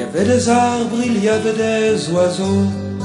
avait des arbres, il y avait des oiseaux.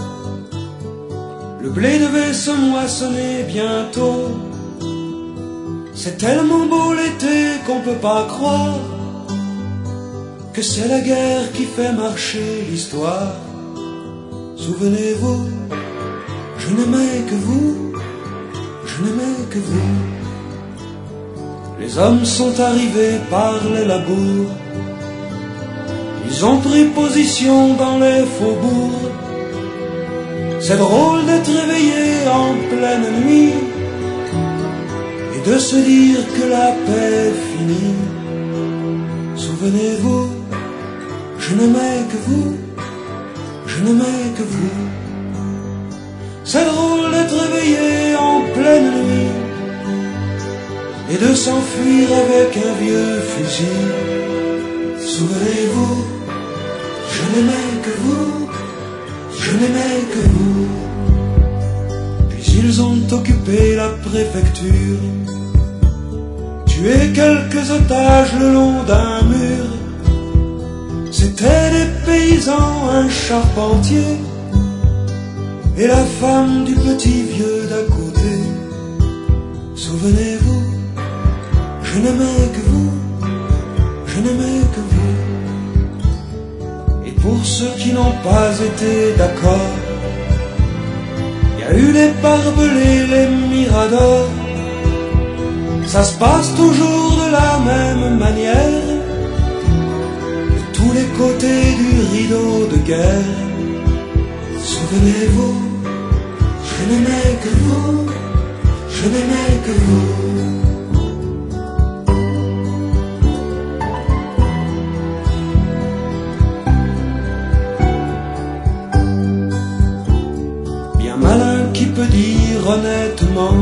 Le blé devait se moissonner bientôt. C'est tellement beau l'été qu'on peut pas croire que c'est la guerre qui fait marcher l'histoire. Souvenez-vous, je n'aimais que vous, je n'aimais que vous. Les hommes sont arrivés par les labours. Ils ont pris position dans les faubourgs. C'est drôle d'être réveillé en pleine nuit et de se dire que la paix est finie. Souvenez-vous, je n'aimais que vous, je n'aimais que vous. C'est drôle d'être réveillé en pleine nuit et de s'enfuir avec un vieux fusil. Souvenez-vous, je n'aimais que vous, je n'aimais que vous. Puis ils ont occupé la préfecture, tué quelques otages le long d'un mur. C'étaient des paysans, un charpentier et la femme du petit vieux d'à côté. Souvenez-vous, je n'aimais que vous, je n'aimais que vous. Et pour ceux qui n'ont pas été d'accord, il y a eu les barbelés, les miradors. Ça se passe toujours de la même manière, de tous les côtés du rideau de guerre. Souvenez-vous, je n'aimais que vous, je n'aimais que vous. Bien malin qui peut dire honnêtement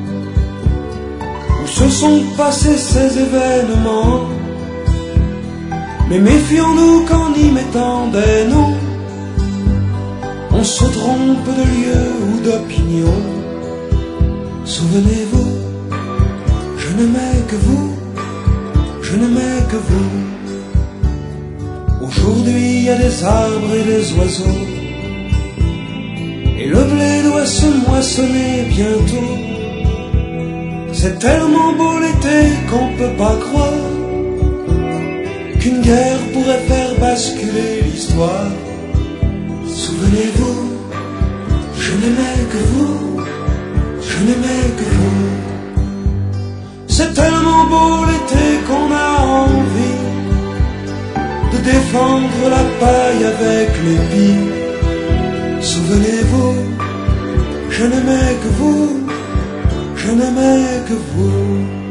où se sont passés ces événements. Mais méfions-nous qu'en y mettant des noms, on se trompe de lieu ou d'opinion. Souvenez-vous, je n'aimais que vous, je n'aimais que vous. Aujourd'hui il y a des arbres et des oiseaux, et le blé doit se moissonner bientôt. C'est tellement beau l'été qu'on peut pas croire qu'une guerre pourrait faire basculer l'histoire. Souvenez-vous, je n'aimais que vous, je n'aimais que vous. C'est tellement beau l'été qu'on a envie de défendre la paille avec l'épi. Souvenez-vous, je n'aimais que vous, je n'aimais que vous.